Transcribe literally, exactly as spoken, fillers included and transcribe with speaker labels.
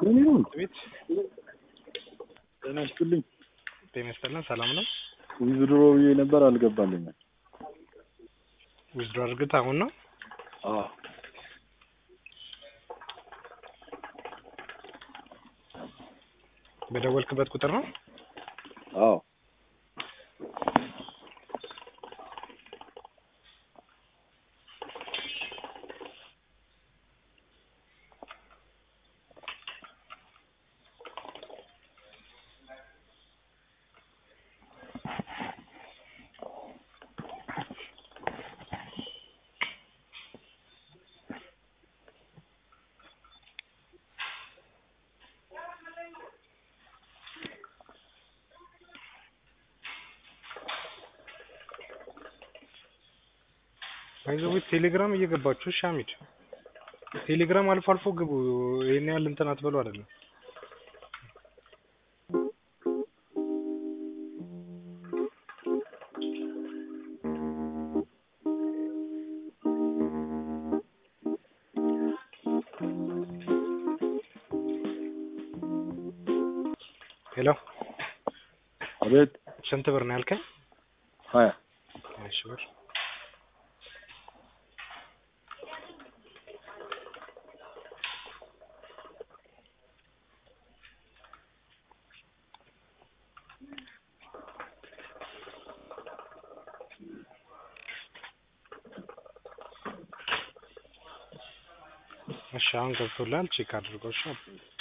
Speaker 1: ነው
Speaker 2: ቤት
Speaker 1: ጤና ይስጥልኝ።
Speaker 2: ጤና ይስጥልን። ሰላም ነው?
Speaker 1: ዊዝድሮ ነበር አልገባልኝ።
Speaker 2: ዊዝድሮ አድርገህ አሁን ነው?
Speaker 1: አዎ
Speaker 2: በደወልክበት ቁጥር ነው?
Speaker 1: አዎ
Speaker 2: አይዞህ ቴሌግራም እየገባችሁ ሻሚድ ቴሌግራም አልፎ አልፎ ግቡ። ይሄን ያህል እንትን አትበሉ አይደለም። ሄሎ
Speaker 1: አቤት።
Speaker 2: ስንት ብር ነው ያልከኝ?
Speaker 1: ሀያ
Speaker 2: እሺ ብር እሺ አሁን ገብቶላል። ቼክ አድርገው። እሺ